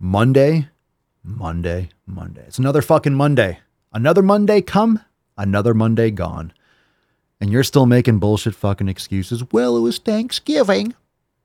Monday, Monday, Monday. It's another fucking Monday. Another Monday come, another Monday gone. And you're still making bullshit fucking excuses. Well, it was Thanksgiving.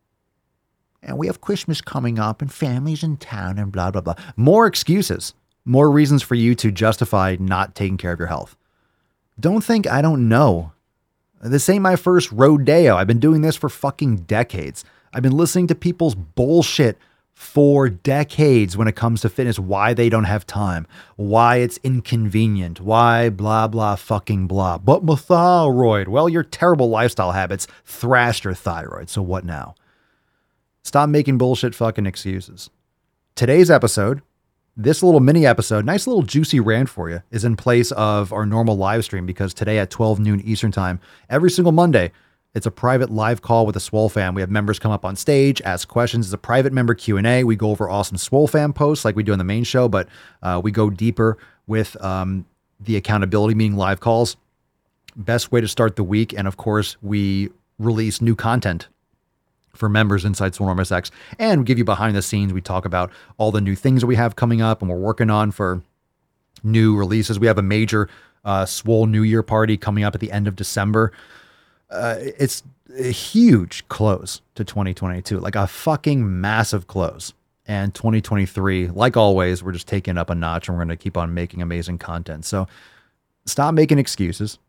And we have Christmas coming up and families in town and blah, blah, blah. More excuses. More reasons for you to justify not taking care of your health. Don't think I don't know. This ain't my first rodeo. I've been doing this for fucking decades. I've been listening to people's bullshit for decades when it comes to fitness, why they don't have time, why it's inconvenient, why blah, blah, fucking blah. But my thyroid, well, your terrible lifestyle habits thrashed your thyroid. So what now? Stop making bullshit fucking excuses. Today's episode, this little mini episode, nice little juicy rant for you, is in place of our normal live stream because today at 12 noon Eastern time, every single Monday, it's a private live call with the Swole fam. We have members come up on stage, ask questions. It's a private member Q&A. We go over awesome Swole fam posts like we do in the main show, but we go deeper with the accountability, meaning live calls. Best way to start the week. And of course, we release new content for members inside Swole Normus X, and we give you behind the scenes. We talk about all the new things that we have coming up and we're working on for new releases. We have a major Swole New Year party coming up at the end of December. It's a huge close to 2022, like a fucking massive close. And 2023, like always, we're just taking it up a notch and we're going to keep on making amazing content. So stop making excuses.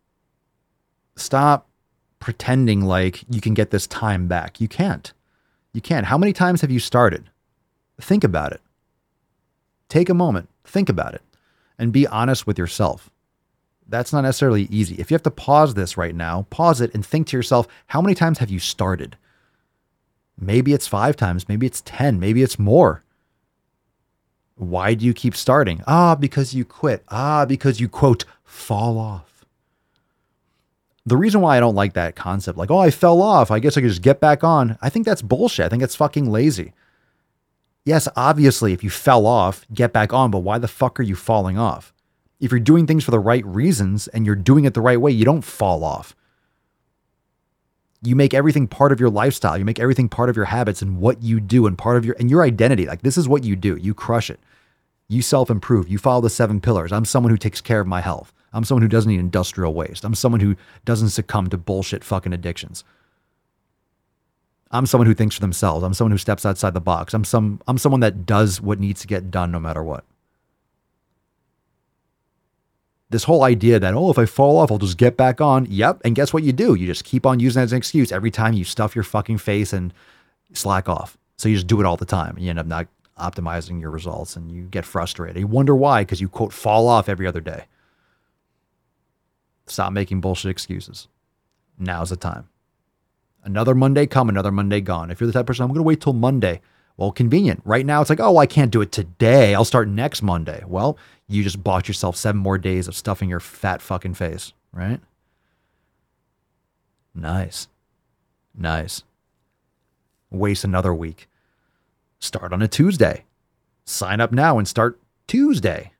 Stop pretending like you can get this time back. You can't. You can't. How many times have you started? Think about it. Take a moment, think about it, and be honest with yourself. That's not necessarily easy. If you have to pause this right now, pause it and think to yourself, how many times have you started? Maybe it's 5 times, maybe it's 10, maybe it's more. Why do you keep starting? Because you quit. Because you, quote, fall off. The reason why I don't like that concept, like, I fell off, I guess I could just get back on. I think that's bullshit. I think it's fucking lazy. Yes, obviously, if you fell off, get back on, but why the fuck are you falling off? If you're doing things for the right reasons and you're doing it the right way, you don't fall off. You make everything part of your lifestyle. You make everything part of your habits and what you do and part of your identity. Like, this is what you do. You crush it. You self-improve. You follow the 7 pillars. I'm someone who takes care of my health. I'm someone who doesn't eat industrial waste. I'm someone who doesn't succumb to bullshit fucking addictions. I'm someone who thinks for themselves. I'm someone who steps outside the box. I'm someone that does what needs to get done no matter what. This whole idea that, if I fall off, I'll just get back on. Yep. And guess what you do? You just keep on using that as an excuse every time you stuff your fucking face and slack off. So you just do it all the time. And you end up not optimizing your results and you get frustrated. You wonder why, because you, quote, fall off every other day. Stop making bullshit excuses. Now's the time. Another Monday come, another Monday gone. If you're the type of person, I'm going to wait till Monday. Well, convenient. Right now, it's like, I can't do it today. I'll start next Monday. Well, you just bought yourself 7 more days of stuffing your fat fucking face, right? Nice. Waste another week. Start on a Tuesday. Sign up now and start Tuesday.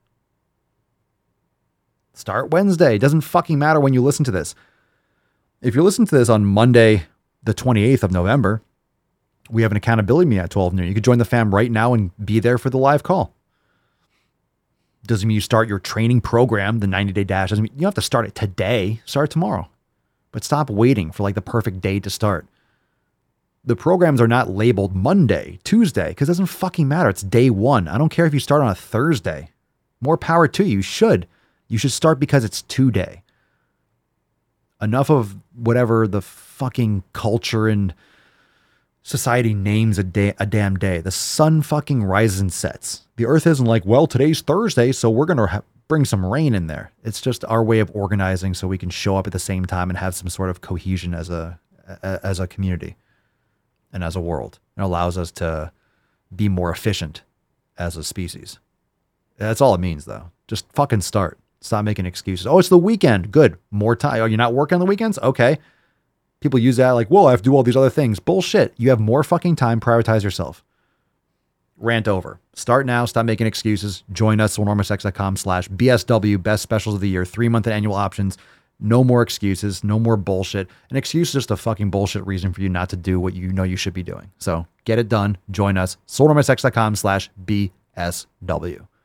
Start Wednesday. It doesn't fucking matter when you listen to this. If you're listening to this on Monday, the 28th of November, we have an accountability meeting at 12 noon. You could join the fam right now and be there for the live call. Doesn't mean you start your training program, the 90-day dash. Doesn't mean you don't have to start it today. Start tomorrow. But stop waiting for like the perfect day to start. The programs are not labeled Monday, Tuesday, because it doesn't fucking matter. It's day 1. I don't care if you start on a Thursday. More power to you. You should. You should start because it's today. Enough of whatever the fucking culture and society names a damn day. The sun fucking rises and sets. The earth isn't like, well, today's Thursday, so we're going to bring some rain in there. It's just our way of organizing so we can show up at the same time and have some sort of cohesion as a community and as a world. It allows us to be more efficient as a species. That's all it means, though. Just fucking start. Stop making excuses. Oh, it's the weekend. Good. More time. Oh, you're not working on the weekends? Okay. People use that like, well, I have to do all these other things. Bullshit. You have more fucking time. Prioritize yourself. Rant over. Start now. Stop making excuses. Join us, swolenormusx.com/BSW, best specials of the year, 3-month and annual options. No more excuses. No more bullshit. An excuse is just a fucking bullshit reason for you not to do what you know you should be doing. So get it done. Join us, swolenormusx.com/BSW. SW.